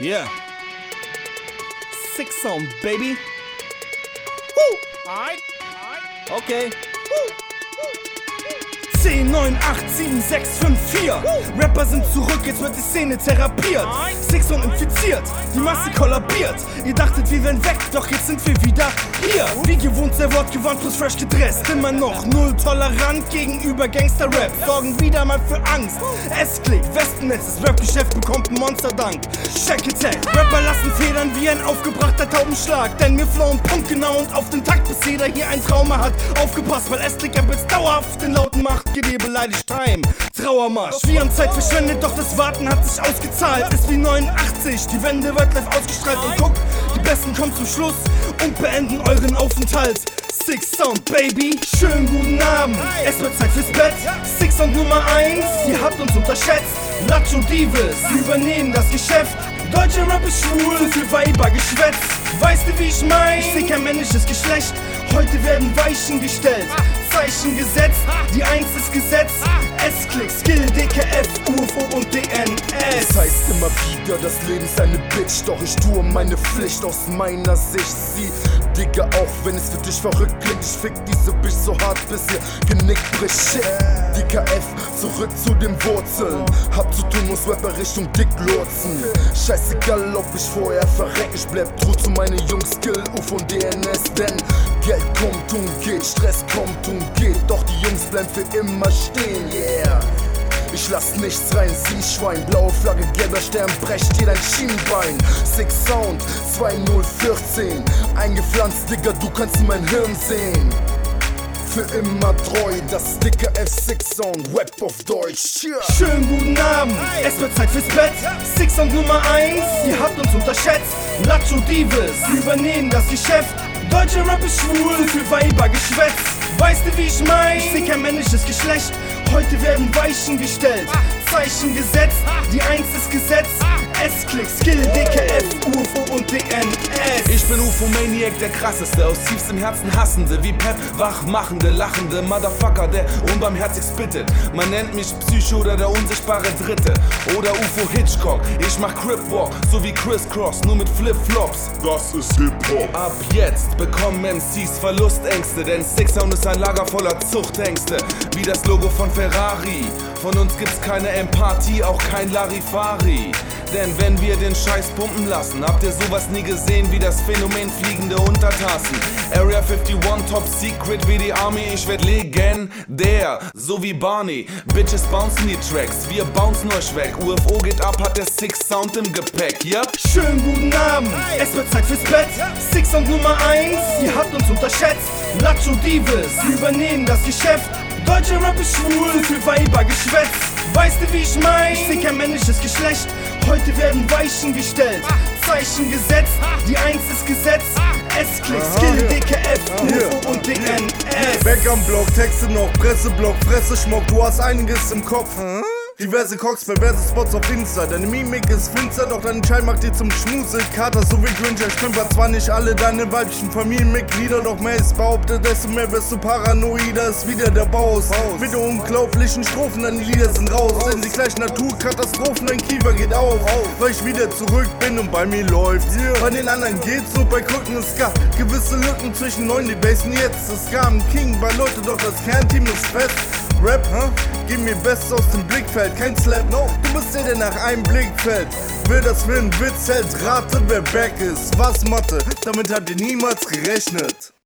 Yeah. Sick Sound, baby. Woo. Alright. Okay. 10, 9, 8, 7, 6, 5, 4. Rapper sind zurück, jetzt wird die Szene therapiert. Sick Sound infiziert, die Masse kollabiert. Ihr dachtet, wir wären weg, doch jetzt sind wir wieder hier. Wie gewohnt, sehr wortgewandt plus fresh gedresst. Immer noch null tolerant gegenüber Gangster-Rap. Sorgen wieder mal für Angst. Es klickt, Westennetz, das Rap-Geschäft bekommt einen Monsterdank. Check Attack, Rapper lassen federn wie ein aufgebrachter Taubenschlag. Denn wir flowen punktgenau und auf den Takt, bis jeder hier ein Trauma hat. Aufgepasst, weil S-Click jetzt dauerhaft den lauten Macht. Ihr beleidigt Time, Trauermarsch. Wir haben Zeit verschwendet, doch das Warten hat sich ausgezahlt. Ist wie 89, die Wende wird live ausgestrahlt. Und guck, die Besten kommen zum Schluss und beenden euren Aufenthalt. Sick Sound, Baby, schönen guten Abend. Es wird Zeit fürs Bett. Sick Sound Nummer 1, ihr habt uns unterschätzt. Lacho Divas, übernehmen das Geschäft. Deutscher Rap ist schwul, zu viel Weibergeschwätz. Weißt du, wie ich mein? Ich seh kein männliches Geschlecht. Heute werden Weichen gestellt, Zeichen gesetzt. Die 1 ist Gesetz. S-Click, Skill, DKF, UFO und DNS. Es heißt immer wieder, das Leben ist eine Bitch. Doch ich tue meine Pflicht aus meiner Sicht. Sie, Digga, auch wenn es für dich verrückt klingt. Ich fick diese Bitch so hart, bis ihr Genick bricht. Shit, DKF, zurück zu den Wurzeln. Hab zu tun, muss Rapper Richtung Dick lurzen. Scheißegal, ob ich vorher verreck. Ich bleib true zu meinen Jungs, Skill, UFO und DNS. Denn Geld kommt und geht, Stress kommt und geht. Doch die Jungs bleiben für immer stehen, yeah. Ich lass nichts rein, sie Schwein. Blaue Flagge, gelber Stern, brecht dir dein Schienbein. Sick Sound, 2014. Eingepflanzt, Digga, du kannst in mein Hirn sehen. Für immer treu, das dicke F Sick Sound, Rap auf Deutsch. Yeah. Schönen guten Abend, es wird Zeit fürs Bett. Sick Sound Nummer 1, ihr habt uns unterschätzt. Lacho Divas, übernehmen das Geschäft. Deutscher Rap ist schwul, zu viel Weibergeschwätz. Weißt du, wie ich mein? Ich seh kein männliches Geschlecht. Heute werden Weichen gestellt, Zeichen gesetzt. Die 1 ist Gesetz. S-Click, Skill, DKF, UFO und DNS. Ich bin UFO-Maniac, der krasseste, aus tiefstem Herzen hassende, wie Pep, wachmachende, lachende Motherfucker, der unbarmherzig spittet. Man nennt mich Psycho oder der unsichtbare Dritte oder UFO Hitchcock. Ich mach Crip Walk, so wie Criss Cross, nur mit Flip-Flops. Das ist Hip-Hop. Ab jetzt bekommen MCs Verlustängste, denn Sick Sound ist ein Lager voller Zuchtängste, wie das Logo von Ferrari. Von uns gibt's keine Empathie, auch kein Larifari. Denn wenn wir den Scheiß pumpen lassen, habt ihr sowas nie gesehen wie das Phänomen fliegende Untertassen. Area 51 Top Secret wie die Army, ich werd legendär, so wie Barney. Bitches bouncen die Tracks, wir bouncen euch weg. UFO geht ab, hat der Sick Sound im Gepäck, yep. Schönen guten Abend, es wird Zeit fürs Bett. Sick Sound Nummer 1, ihr habt uns unterschätzt. Lacho Divas, übernehmen das Geschäft. Deutscher Rap ist schwul, für Weibergeschwätz. Weißt du, wie ich mein? Ich seh kein männliches Geschlecht. Heute werden Weichen gestellt, Zeichen gesetzt. Die 1 ist Gesetz. S-Click, Skill, DKF, UFO und DNS. Back am Block, Texte noch, Presseblock, Fresse Schmock, du hast einiges im Kopf. Diverse Cox, perverse Spots auf Insta. Deine Mimik ist finster, doch dein Schein macht dir zum Schmuselkater. So wie Gringer, ich stümper zwar nicht alle deine weiblichen Familienmitglieder, doch mehr ist behauptet, desto mehr wirst du paranoider. Ist wieder der Baus. Mit den unglaublichen Strophen, deine Lieder sind raus. Sind die gleichen Naturkatastrophen, dein Kiefer geht auf. Weil ich wieder zurück bin und bei mir läuft. Bei den anderen geht's so, bei Krücken ist Ska. Gewisse Lücken zwischen 9 die Basen jetzt. Es gab einen King bei Leute, doch das Kernteam ist fest. Rap, gib mir Bestes aus dem Blickfeld, kein Slap, no. Du bist der nach einem Blickfeld. Wer das für ein Witz hält, rate, wer back ist. Was Mathe, damit habt ihr niemals gerechnet.